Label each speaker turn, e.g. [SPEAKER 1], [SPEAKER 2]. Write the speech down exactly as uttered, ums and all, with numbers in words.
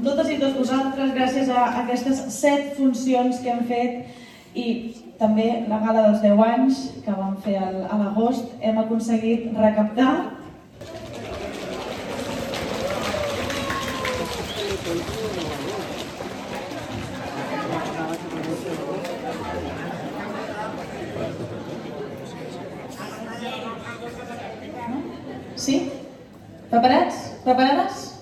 [SPEAKER 1] amb totes i tots vosaltres, gràcies a aquestes set funcions que hem fet i també la gala dels deu anys que vam fer a l'agost, hem aconseguit recaptar Sí? Preparats? Preparades?